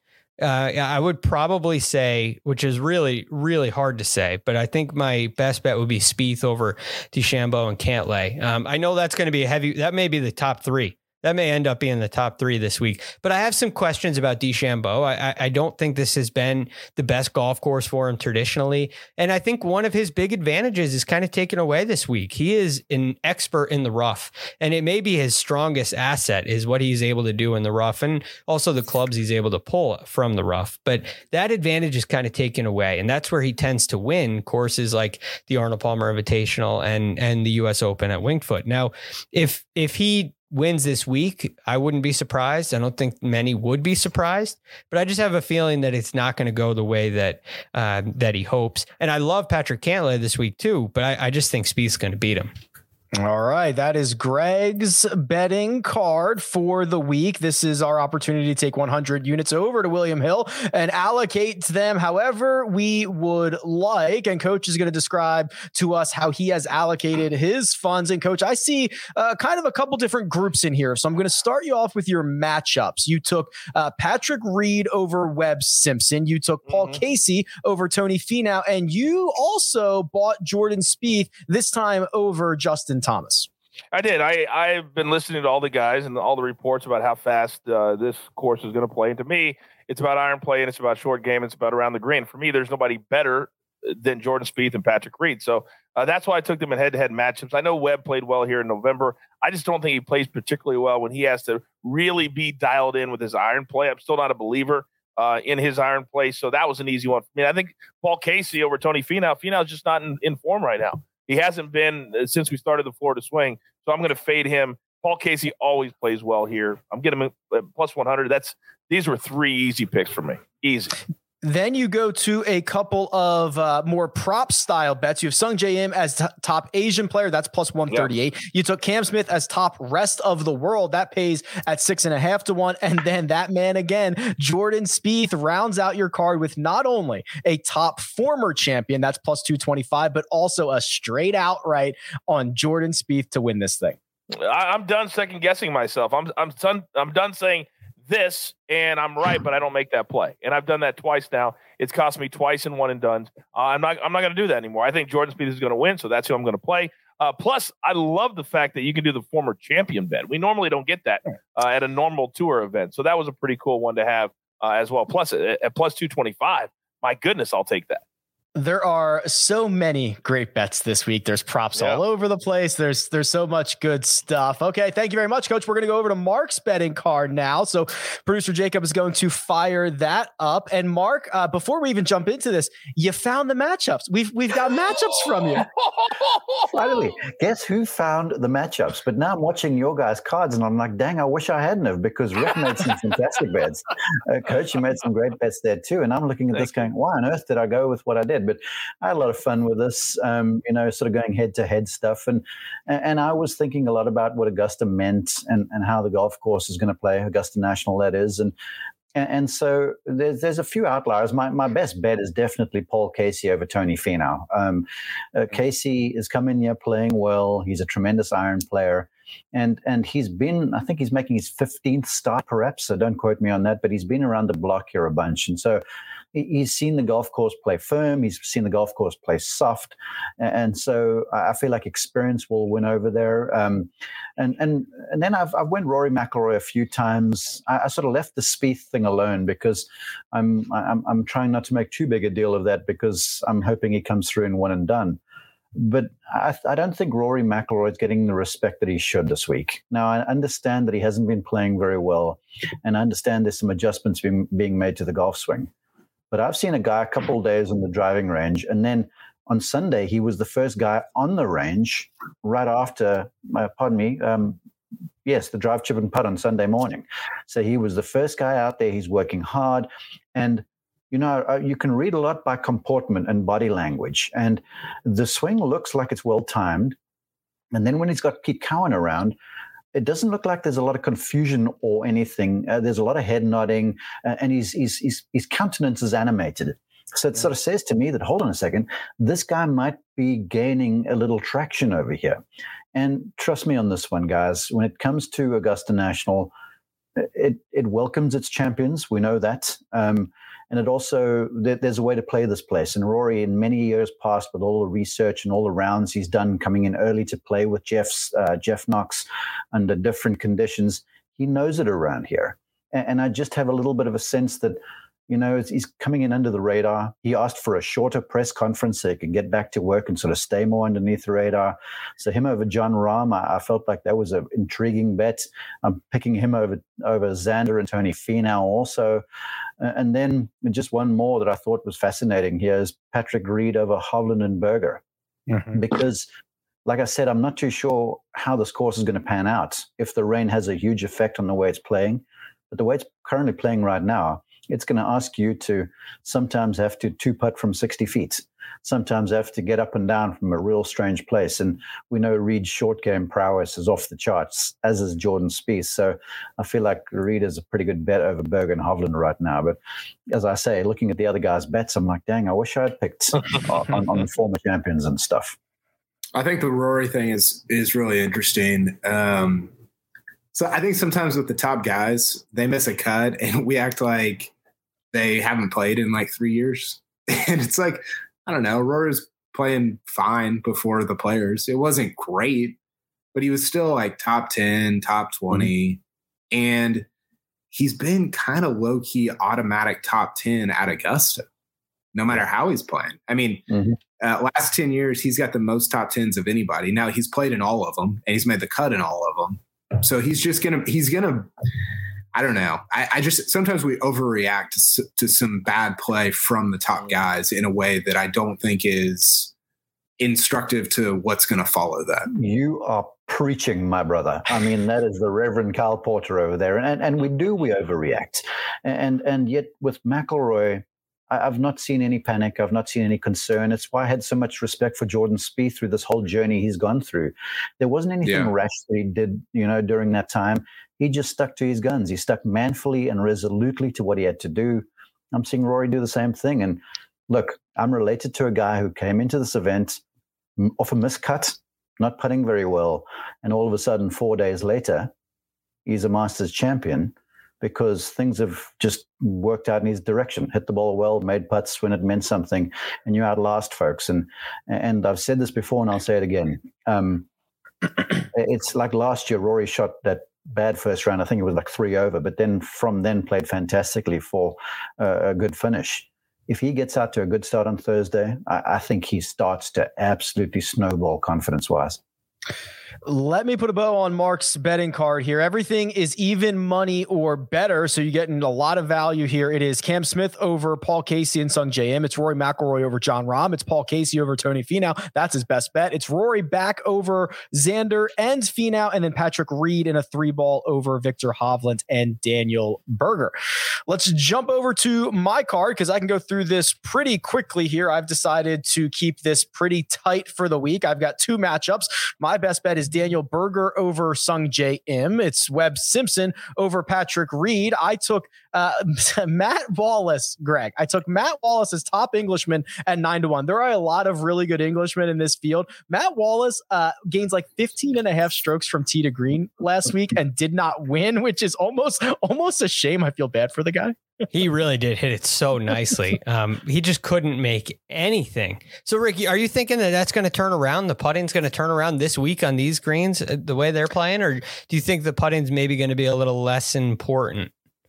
I would probably say, which is really, really hard to say, but I think my best bet would be Spieth over DeChambeau and Cantlay. I know that's going to be that may be the top 3. That may end up being the top 3 this week. But I have some questions about DeChambeau. I don't think this has been the best golf course for him traditionally. And I think one of his big advantages is kind of taken away this week. He is an expert in the rough, and it may be his strongest asset is what he's able to do in the rough, and also the clubs he's able to pull from the rough. But that advantage is kind of taken away, and that's where he tends to win courses like the Arnold Palmer Invitational and the US Open at Winged Foot. Now, if he wins this week, I wouldn't be surprised. I don't think many would be surprised, but I just have a feeling that it's not going to go the way that he hopes. And I love Patrick Cantlay this week too, but I just think Spieth's going to beat him. All right. That is Greg's betting card for the week. This is our opportunity to take 100 units over to William Hill and allocate them however we would like. And Coach is going to describe to us how he has allocated his funds. And Coach, I see kind of a couple different groups in here. So I'm going to start you off with your matchups. You took Patrick Reed over Webb Simpson. You took Paul Casey over Tony Finau. And you also bought Jordan Spieth, this time over Justin Thomas. I did. I've been listening to all the guys and all the reports about how fast this course is going to play. And to me, it's about iron play and it's about short game. It's about around the green. For me, there's nobody better than Jordan Spieth and Patrick Reed. So that's why I took them in head-to-head matchups. I know Webb played well here in November. I just don't think he plays particularly well when he has to really be dialed in with his iron play. I'm still not a believer in his iron play, so that was an easy one for me. I think Paul Casey over Tony Finau. Finau's just not in form right now. He hasn't been since we started the Florida swing, so I'm going to fade him. Paul Casey always plays well here. I'm getting him plus 100. These were 3 easy picks for me. Easy. Then you go to a couple of more prop style bets. You have Sung J M as top Asian player. That's plus 138. Yep. You took Cam Smith as top rest of the world. That pays at 6.5 to 1. And then that man again, Jordan Spieth, rounds out your card with not only a top former champion, that's plus 225, but also a straight outright on Jordan Spieth to win this thing. I'm done second guessing myself. I'm done saying this and I'm right, but I don't make that play. And I've done that twice now. It's cost me twice in one and done. I'm not going to do that anymore. I think Jordan Spieth is going to win, so that's who I'm going to play. Plus, I love the fact that you can do the former champion bet. We normally don't get that at a normal tour event, so that was a pretty cool one to have as well. Plus, at plus 225, my goodness, I'll take that. There are so many great bets this week. There's props all over the place. There's so much good stuff. Okay, thank you very much, Coach. We're going to go over to Mark's betting card now. So producer Jacob is going to fire that up. And Mark, before we even jump into this, you found the matchups. We've got matchups from you. Finally, guess who found the matchups? But now I'm watching your guys' cards, and I'm like, dang, I wish I hadn't have, because Rick made some fantastic bets. Coach, you made some great bets there too. And I'm looking at this going, why on earth did I go with what I did? But I had a lot of fun with this, sort of going head-to-head stuff. And I was thinking a lot about what Augusta meant and how the golf course is going to play, Augusta National, that is. And so there's a few outliers. My best bet is definitely Paul Casey over Tony Finau. Casey is coming here playing well. He's a tremendous iron player. And he's been, I think he's making his 15th start perhaps, so don't quote me on that, but he's been around the block here a bunch. And so he's seen the golf course play firm. He's seen the golf course play soft. And so I feel like experience will win over there. And then I've went Rory McIlroy a few times. I sort of left the Spieth thing alone because I'm trying not to make too big a deal of that, because I'm hoping he comes through in one and done. But I don't think Rory McIlroy is getting the respect that he should this week. Now, I understand that he hasn't been playing very well, and I understand there's some adjustments being made to the golf swing. But I've seen a guy a couple of days on the driving range, and then on Sunday, he was the first guy on the range right after, the drive, chip, and putt on Sunday morning. So he was the first guy out there. He's working hard, and you can read a lot by comportment and body language, and the swing looks like it's well timed. And then when he's got Pete Cowan around, it doesn't look like there's a lot of confusion or anything. There's a lot of head nodding, and his countenance is animated. So it sort of says to me that, hold on a second, this guy might be gaining a little traction over here. And trust me on this one, guys. When it comes to Augusta National, it welcomes its champions. We know that. And it also, there's a way to play this place. And Rory, in many years past, with all the research and all the rounds he's done coming in early to play with Jeff Knox under different conditions, he knows it around here. And I just have a little bit of a sense that, he's coming in under the radar. He asked for a shorter press conference so he could get back to work and sort of stay more underneath the radar. So him over John Rahm, I felt like that was an intriguing bet. I'm picking him over Xander and Tony Finau also. And then just one more that I thought was fascinating here is Patrick Reed over Hovland and Berger. Mm-hmm. Because, like I said, I'm not too sure how this course is going to pan out, if the rain has a huge effect on the way it's playing. But the way it's currently playing right now, it's going to ask you to sometimes have to two-putt from 60 feet, sometimes have to get up and down from a real strange place. And we know Reed's short game prowess is off the charts, as is Jordan Spieth. So I feel like Reed is a pretty good bet over Berger and Hovland right now. But as I say, looking at the other guys' bets, I'm like, dang, I wish I had picked on the former champions and stuff. I think the Rory thing is really interesting. So I think sometimes with the top guys, they miss a cut and we act like they haven't played in like 3 years. And it's like, I don't know, Rory's playing fine before the players. It wasn't great, but he was still like top 10, top 20. Mm-hmm. And he's been kind of low-key automatic top 10 at Augusta. no matter how he's playing. I mean, last 10 years, he's got the most top 10s of anybody. Now he's played in all of them and he's made the cut in all of them. So he's going to, I don't know. I just, sometimes we overreact to some bad play from the top guys in a way that I don't think is instructive to what's going to follow that. You are preaching, my brother. I mean, that is the Reverend Kyle Porter over there. And we overreact. And yet with McIlroy, I've not seen any panic. I've not seen any concern. It's why I had so much respect for Jordan Spieth through this whole journey he's gone through. There wasn't anything rash that he did, during that time. He just stuck to his guns. He stuck manfully and resolutely to what he had to do. I'm seeing Rory do the same thing. And look, I'm related to a guy who came into this event off a miscut, not putting very well. And all of a sudden, 4 days later, he's a Masters champion because things have just worked out in his direction. Hit the ball well, made putts when it meant something, and you outlast folks. And I've said this before, and I'll say it again. It's like last year, Rory shot that bad first round. I think it was like 3 over, but then from then played fantastically for a good finish. If he gets out to a good start on Thursday, I think he starts to absolutely snowball confidence-wise. Let me put a bow on Mark's betting card here. Everything is even money or better, so you're getting a lot of value here. It is Cam Smith over Paul Casey and Sung Jae Im. It's Rory McIlroy over Jon Rahm. It's Paul Casey over Tony Finau. That's his best bet. It's Rory back over Xander and Finau, and then Patrick Reed in a 3-ball over Victor Hovland and Daniel Berger. Let's jump over to my card because I can go through this pretty quickly here. I've decided to keep this pretty tight for the week. I've got 2 matchups. My best bet is Daniel Berger over Sung Jae Im. It's Webb Simpson over Patrick Reed. I took Matt Wallace, Greg. I took Matt Wallace as top Englishman at 9-1. There are a lot of really good Englishmen in this field. Matt Wallace gains like 15.5 strokes from tee to green last week and did not win, which is almost a shame. I feel bad for the guy. He really did hit it so nicely. He just couldn't make anything. So, Ricky, are you thinking that that's going to turn around? The putting's going to turn around this week on these greens the way they're playing? Or do you think the putting's maybe going to be a little less important?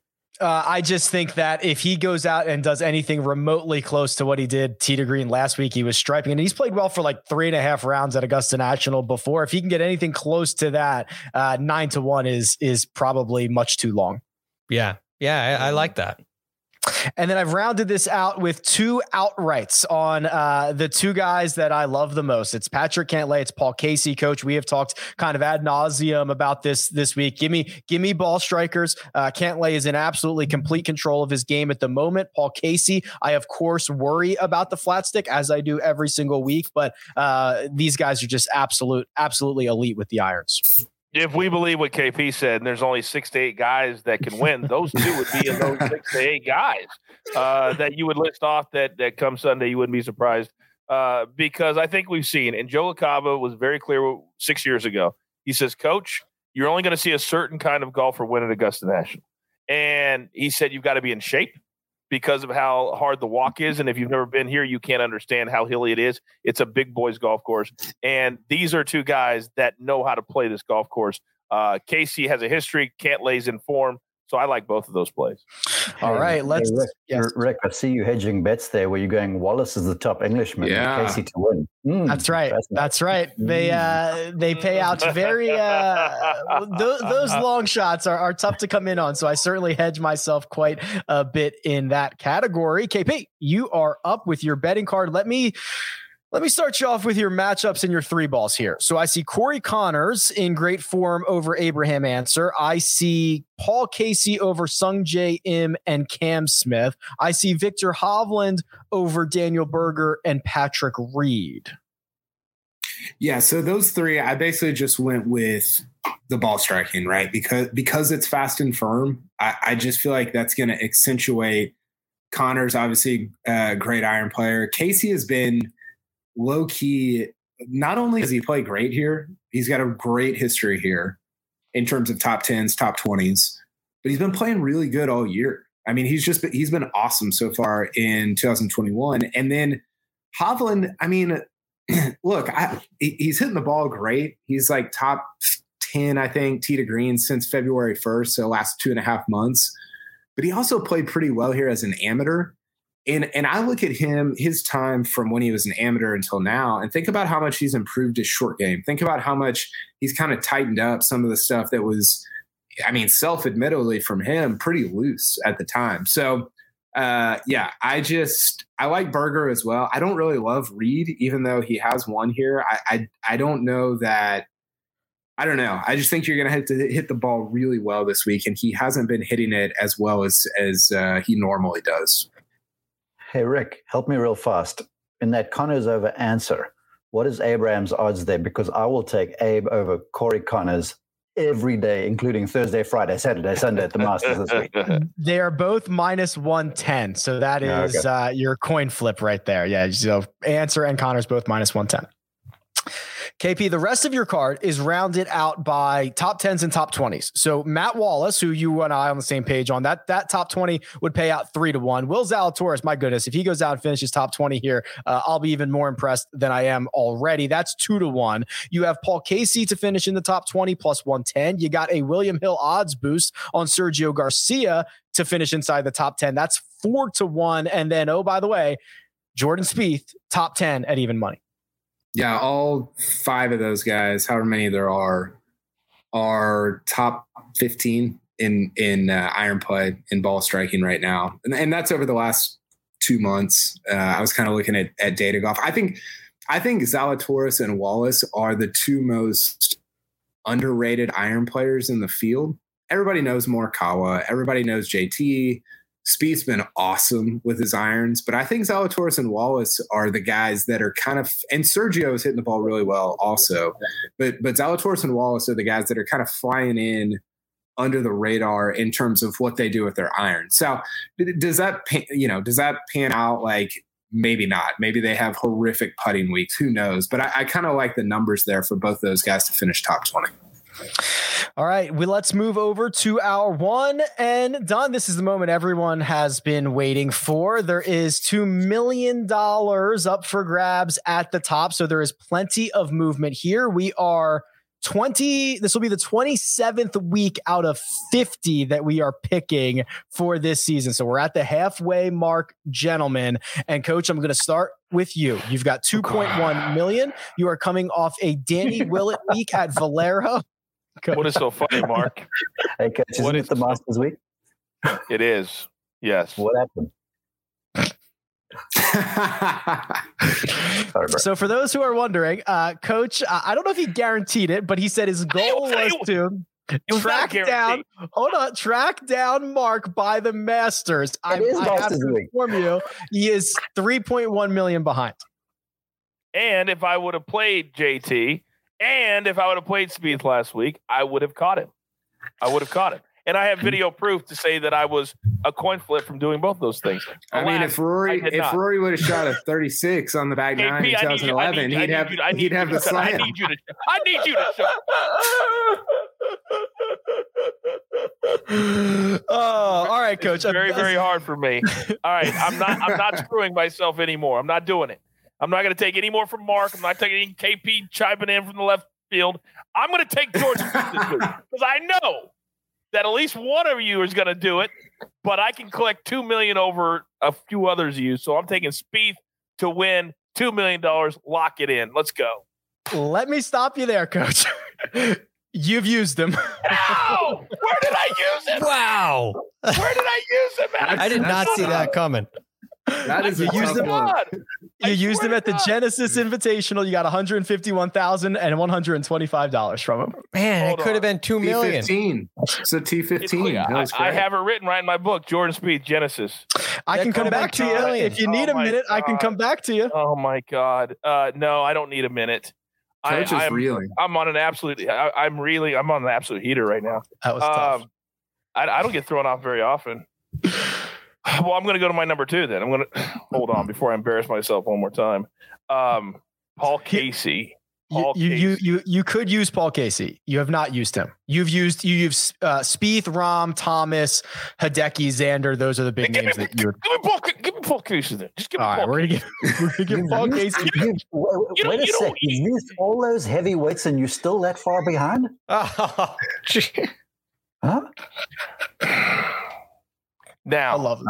I just think that if he goes out and does anything remotely close to what he did tee to green last week, he was striping, and he's played well for like 3.5 rounds at Augusta National before. If he can get anything close to that, 9-1 is probably much too long. Yeah. Yeah, I like that. And then I've rounded this out with 2 outrights on the 2 guys that I love the most. It's Patrick Cantlay. It's Paul Casey. Coach, we have talked kind of ad nauseum about this week. Give me ball strikers. Cantlay is in absolutely complete control of his game at the moment. Paul Casey, I of course worry about the flat stick as I do every single week, but these guys are just absolutely elite with the irons. If we believe what KP said, and there's only 6 to 8 guys that can win, those 2 would be in those 6 to 8 guys that you would list off that come Sunday. You wouldn't be surprised because I think we've seen, and Joe LaCava was very clear 6 years ago. He says, Coach, you're only going to see a certain kind of golfer win at Augusta National. And he said, you've got to be in shape because of how hard the walk is. And if you've never been here, you can't understand how hilly it is. It's a big boys golf course. And these are 2 guys that know how to play this golf course. Casey has a history. Cantlay's in form. So I like both of those plays. All right. Let's Rick, I see you hedging bets there where you're going Wallace is the top Englishman. Yeah. Casey to win. That's right. That's right. They pay out very those long shots are tough to come in on. So I certainly hedge myself quite a bit in that category. KP, you are up with your betting card. Let me start you off with your matchups and your 3 balls here. So I see Corey Connors in great form over Abraham Ancer. I see Paul Casey over Sung Jae Im and Cam Smith. I see Victor Hovland over Daniel Berger and Patrick Reed. Yeah, so those 3, I basically just went with the ball striking, right? Because it's fast and firm. I just feel like that's going to accentuate Connors, obviously a great iron player. Casey has been low key. Not only does he play great here, he's got a great history here in terms of top 10s, top 20s, but he's been playing really good all year. I mean, he's been awesome so far in 2021. And then Hovland, I mean, look, he's hitting the ball great. He's like top 10, I think, tee to green since February 1st, so last 2.5 months. But he also played pretty well here as an amateur. And I look at him, his time from when he was an amateur until now, and think about how much he's improved his short game. Think about how much he's kind of tightened up some of the stuff that was, I mean, self-admittedly from him, pretty loose at the time. So, I like Berger as well. I don't really love Reed, even though he has won here. I don't know that. I don't know. I just think you're going to have to hit the ball really well this week, and he hasn't been hitting it as well as he normally does. Hey, Rick, help me real fast. In that Connors over answer, what is Abraham's odds there? Because I will take Abe over Corey Connors every day, including Thursday, Friday, Saturday, Sunday at the Masters this week. They are both minus 110. So that is your coin flip right there. Yeah. So answer and Connors both minus 110. KP, the rest of your card is rounded out by top 10s and top 20s. So Matt Wallace, who you and I on the same page on, that top 20 would pay out 3-1. Will Zalatoris, my goodness, if he goes out and finishes top 20 here, I'll be even more impressed than I am already. That's 2-1. You have Paul Casey to finish in the top 20 plus 110. You got a William Hill odds boost on Sergio Garcia to finish inside the top 10. That's 4-1. And then, oh, by the way, Jordan Spieth, top 10 at even money. Yeah, all 5 of those guys, however many there are top 15 in iron play in ball striking right now, and that's over the last 2 months. I was kind of looking at Data Golf. I think Zalatoris and Wallace are the 2 most underrated iron players in the field. Everybody knows Morikawa. Everybody knows JT. Spieth's been awesome with his irons, but I think Zalatoris and Wallace are the guys that are kind of, and Sergio is hitting the ball really well also, but Zalatoris and Wallace are the guys that are kind of flying in under the radar in terms of what they do with their irons. So does that pan out? Like, maybe not. Maybe they have horrific putting weeks. Who knows? But I kind of like the numbers there for both those guys to finish top 20. All right, let's move over to our one and done. This is the moment everyone has been waiting for. There is $2 million up for grabs at the top, so there is plenty of movement here. We are 20. This will be the 27th week out of 50 that we are picking for this season. So we're at the halfway mark, gentlemen. And Coach, I'm going to start with you. You've got 2.1 million. You are coming off a Danny Willett week at Valero. What is so funny, Mark? Hey, Coach, isn't it the Masters week? It is. Yes. What happened? So for those who are wondering, Coach, I don't know if he guaranteed it, but he said his goal was to track down Mark by the Masters. I have to inform you, he is 3.1 million behind. And if I would have played JT, and if I would have played Spieth last week, I would have caught him. And I have video proof to say that I was a coin flip from doing both those things. I mean, if Rory would have shot a 36 on the back nine in 2011, he'd have the slam. I need you to shut. Oh, all right, Coach. It's very, very hard for me. All right, I'm not screwing myself anymore. I'm not doing it. I'm not going to take any more from Mark. I'm not taking KP chiming in from the left field. I'm going to take George Spieth this week because I know that at least one of you is going to do it, but I can collect $2 million over a few others of you. So I'm taking Spieth to win $2 million. Lock it in. Let's go. Let me stop you there, Coach. You've used them. No! Where did I use him? Wow. Where did I use him at? I did not see that coming. That is you used them at the Genesis Invitational. You got $151,000 and $125 from him. Man, it could have been $2 million. T15. It's a T15. I have it written right in my book, Jordan Spieth, Genesis. I can come back to you if you need a minute. I can come back to you. Oh my God! No, I don't need a minute. Coach is reeling. I'm on an absolute. I'm on an absolute heater right now. That was tough. I don't get thrown off very often. Well, I'm going to go to my number 2 then. I'm going to hold on before I embarrass myself one more time. Paul Casey. You could use Paul Casey. You have not used him. You've used Spieth, Rahm, Thomas, Hideki, Xander. Those are the big names that you're. Give me Paul Casey then. Just give me Paul. All right, we're gonna give Paul Casey. Wait a sec. You used all those heavyweights and you're still that far behind? Oh, huh? Now, I love that.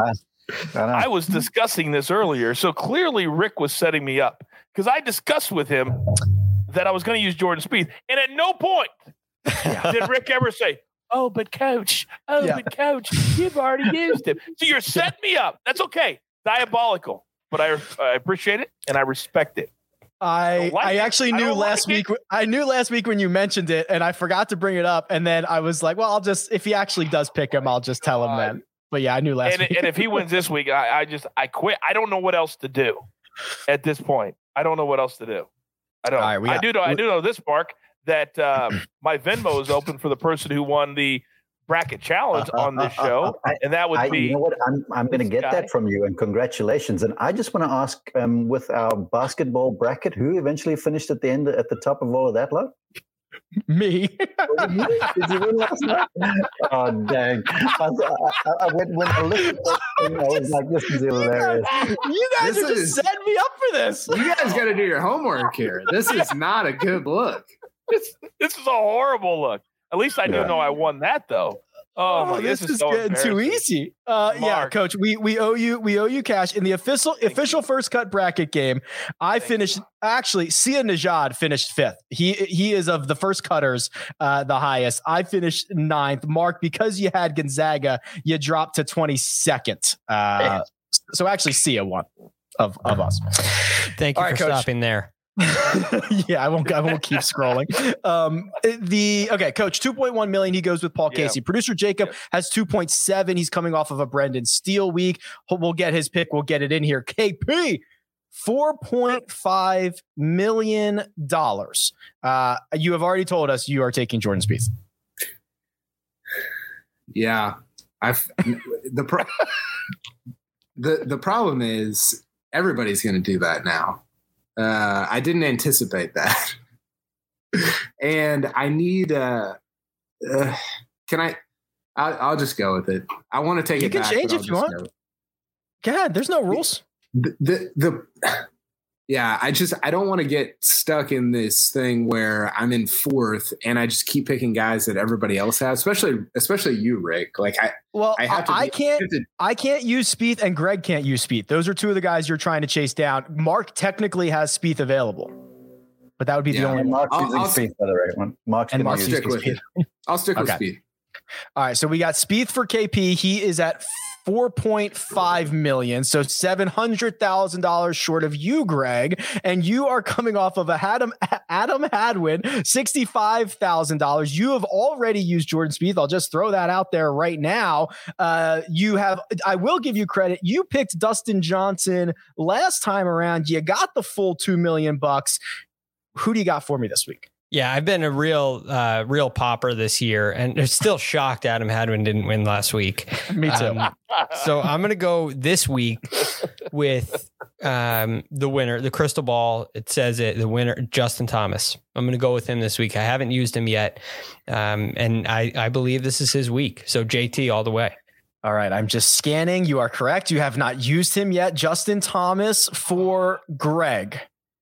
I was discussing this earlier. So clearly Rick was setting me up because I discussed with him that I was going to use Jordan Spieth. And at no point did Rick ever say, oh, but coach, you've already used him. So you're setting me up. That's okay. Diabolical. But I appreciate it and I respect it. I actually knew last week. I knew last week when you mentioned it, and I forgot to bring it up. And then I was like, "Well, if he actually does pick him, I'll just tell him then." But yeah, I knew last week. And if he wins this week, I quit. I don't know what else to do at this point. I don't know what else to do. I don't. Right, I do know this, Mark, that my Venmo is open for the person who won the bracket challenge on this show, and that would be. You know what? I'm going to get that from you, and congratulations. And I just want to ask, with our basketball bracket, who eventually finished at the top of all of that lot? Me. Did you win last night? Oh dang! When I listened to it, I was like, "This is hilarious." You guys are just setting me up for this. You guys got to do your homework here. This is not a good look. This is a horrible look. At least I do know I won that though. Oh, this is so getting too easy. Yeah, Coach, we owe you cash in the official first cut bracket game. I finished Sia Nejad finished 5th. He is of the first cutters the highest. I finished 9th. Mark, because you had Gonzaga, you dropped to 22nd. So actually Sia won of us. Thank you for stopping there. Yeah, I won't keep scrolling. Coach, 2.1 million. He goes with Paul Casey. Producer Jacob has 2.7. He's coming off of a Brendan Steele week. We'll get his pick. We'll get it in here. KP, $4.5 million. You have already told us you are taking Jordan Spieth. Yeah, the problem is everybody's going to do that now. I didn't anticipate that. And I need, I'll just go with it. I want to take it back. You can change if you want. God, there's no rules. I don't want to get stuck in this thing where I'm in 4th and I just keep picking guys that everybody else has, especially you, Rick. Like I can't use Spieth and Greg can't use Spieth. Those are two of the guys you're trying to chase down. Mark technically has Spieth available, but that would be the only one. Mark's using Spieth, by the right one. I'll stick with Spieth. I'll stick with Spieth. All right, so we got Spieth for KP. He is at $4.5 million, so $700,000 short of you, Greg, and you are coming off of Adam Hadwin, $65,000. You have already used Jordan Spieth. I'll just throw that out there right now. I will give you credit. You picked Dustin Johnson last time around. You got the full $2 million. Who do you got for me this week? Yeah, I've been a real popper this year, and I'm still shocked Adam Hadwin didn't win last week. Me too. So I'm going to go this week with the winner, the crystal ball. It says it, the winner, Justin Thomas. I'm going to go with him this week. I haven't used him yet, and I believe this is his week. So JT all the way. All right, I'm just scanning. You are correct. You have not used him yet. Justin Thomas for Greg.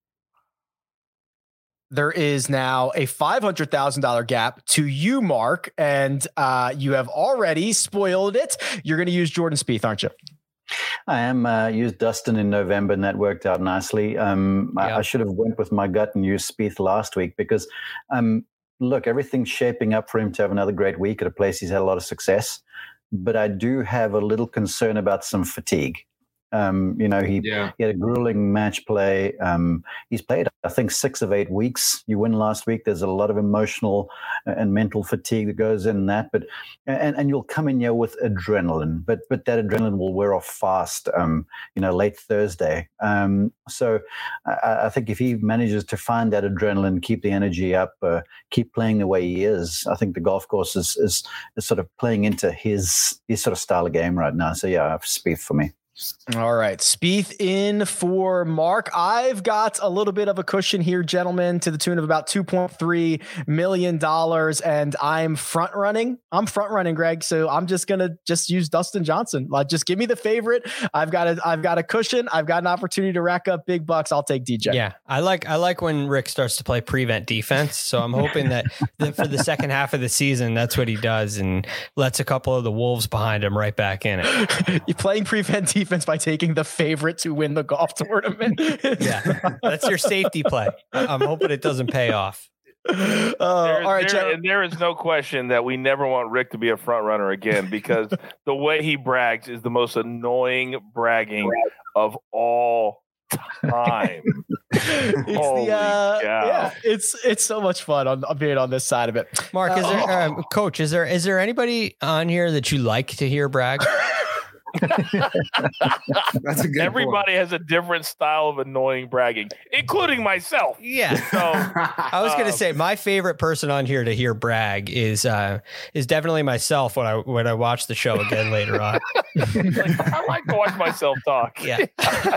There is now a $500,000 gap to you, Mark, and you have already spoiled it. You're going to use Jordan Spieth, aren't you? I am. Used Dustin in November, and that worked out nicely. I should have went with my gut and used Spieth last week because, look, everything's shaping up for him to have another great week at a place he's had a lot of success. But I do have a little concern about some fatigue. He had a grueling match play. He's played, I think, 6 of 8 weeks. You win last week. There's a lot of emotional and mental fatigue that goes in that. But and you'll come in here with adrenaline, but that adrenaline will wear off fast. Late Thursday. So I think if he manages to find that adrenaline, keep the energy up, keep playing the way he is, I think the golf course is sort of playing into his sort of style of game right now. So yeah, Spieth for me. All right. Spieth in for Mark. I've got a little bit of a cushion here, gentlemen, to the tune of about $2.3 million. And I'm front running, Greg. So I'm just going to use Dustin Johnson. Like, just give me the favorite. I've got a cushion. I've got an opportunity to rack up big bucks. I'll take DJ. Yeah. I like when Rick starts to play prevent defense. So I'm hoping that for the second half of the season, that's what he does and lets a couple of the wolves behind him right back in it. You're playing prevent defense by taking the favorite to win the golf tournament. Yeah, that's your safety play. I'm hoping it doesn't pay off. All right, there is no question that we never want Rick to be a front runner again, because the way he brags is the most annoying bragging of all time. It's so much fun on being on this side of it. Mark, is there Coach? Is there anybody on here that you like to hear brag? That's a good Everybody point. has a different style of annoying bragging, including myself. Yeah. So I was going to say my favorite person on here to hear brag is definitely myself when I watch the show again later on. I like to watch myself talk. Yeah.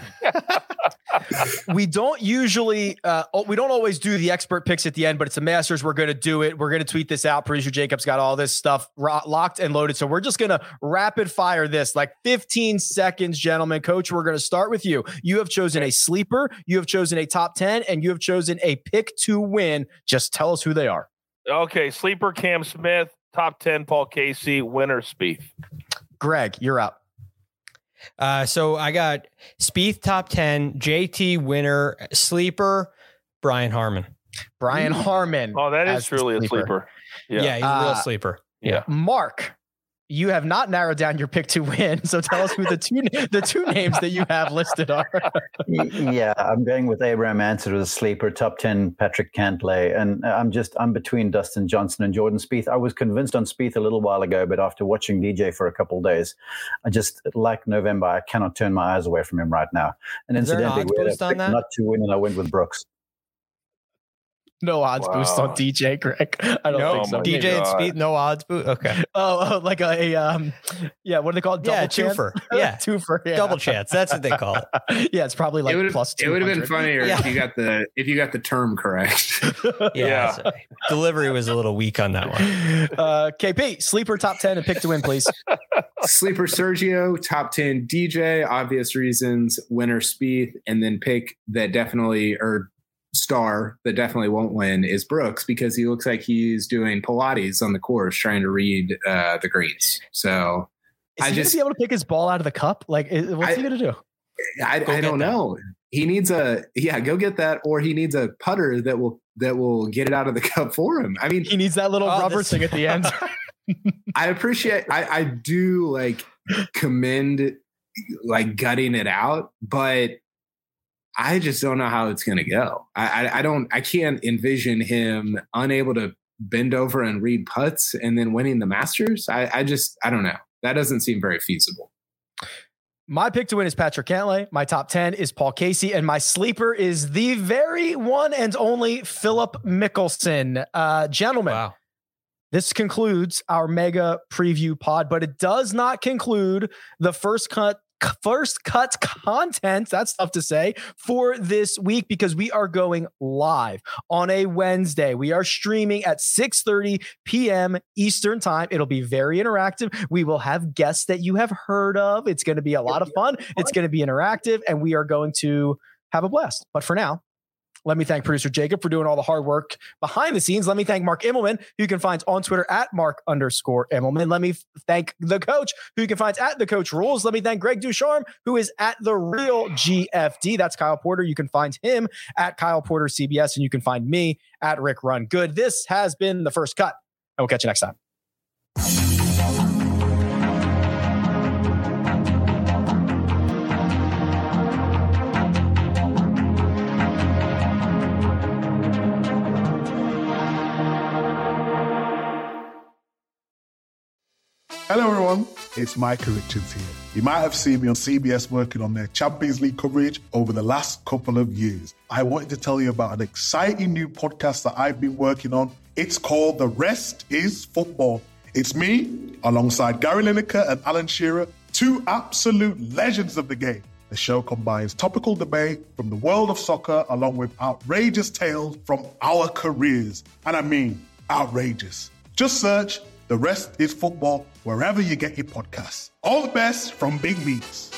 We don't usually, we don't always do the expert picks at the end, but it's a Masters. We're going to do it. We're going to tweet this out. Producer Jacob's got all this stuff locked and loaded. So we're just going to rapid fire this, like 15 seconds, gentlemen. Coach, we're going to start with you. You have chosen a sleeper. You have chosen a top 10, and you have chosen a pick to win. Just tell us who they are. Okay. Sleeper Cam Smith, top 10 Paul Casey, winner Spieth. Greg, you're up. So I got Spieth top 10, JT winner, sleeper, Brian Harman. Brian Harman. Oh, that is truly a sleeper. Yeah, he's a real sleeper. Yeah. Mark, you have not narrowed down your pick to win, so tell us who the two names that you have listed are. Yeah, I'm going with Abraham Answer as a sleeper, top 10 Patrick Cantlay, and I'm between Dustin Johnson and Jordan Spieth. I was convinced on Spieth a little while ago, but after watching DJ for a couple of days, I just, like November, I cannot turn my eyes away from him right now. And is incidentally, we had a pick not to win, and I went with Brooks. No odds boost on DJ, Greg. I don't think so. DJ and Spieth, no odds boost. Okay. Oh, like what do they call it? Double twofer. Yeah, twofer. Yeah. Double chance. That's what they call it. Yeah, it's probably like plus 200. It would have been funnier if you got the term correct. Yeah. So delivery was a little weak on that one. KP, sleeper top 10 and pick to win, please. Sleeper Sergio, top 10 DJ, obvious reasons, winner Spieth, and then pick that definitely, or star that definitely won't win, is Brooks, because he looks like he's doing Pilates on the course trying to read the greens. So is he going to be able to pick his ball out of the cup? Like, what's he going to do? I don't know. He needs go get that, or he needs a putter that will get it out of the cup for him. I mean, he needs that little rubber thing at the end. I do like commend like gutting it out, but I just don't know how it's going to go. I can't envision him unable to bend over and read putts and then winning the Masters. I don't know. That doesn't seem very feasible. My pick to win is Patrick Cantlay. My top 10 is Paul Casey. And my sleeper is the very one and only Philip Mickelson. Gentlemen, wow. This concludes our mega preview pod, but it does not conclude the first cut content, that's tough to say, for this week, because we are going live on a Wednesday. We are streaming at 6:30 p.m. Eastern time. It'll be very interactive. We will have guests that you have heard of. It's going to be a lot of fun. It's going to be interactive, and we are going to have a blast. But for now, let me thank producer Jacob for doing all the hard work behind the scenes. Let me thank Mark Immelman, who you can find on Twitter at Mark_Immelman. Let me thank the coach, who you can find at The Coach Rules. Let me thank Greg Ducharme, who is at The Real GFD. That's Kyle Porter. You can find him at Kyle Porter CBS, and you can find me at Rick Run Good. This has been The First Cut, and we'll catch you next time. Hello everyone, it's Micah Richards here. You might have seen me on CBS working on their Champions League coverage over the last couple of years. I wanted to tell you about an exciting new podcast that I've been working on. It's called The Rest is Football. It's me, alongside Gary Lineker and Alan Shearer, two absolute legends of the game. The show combines topical debate from the world of soccer along with outrageous tales from our careers. And I mean outrageous. Just search The Rest is Football wherever you get your podcasts. All the best from Big Meats.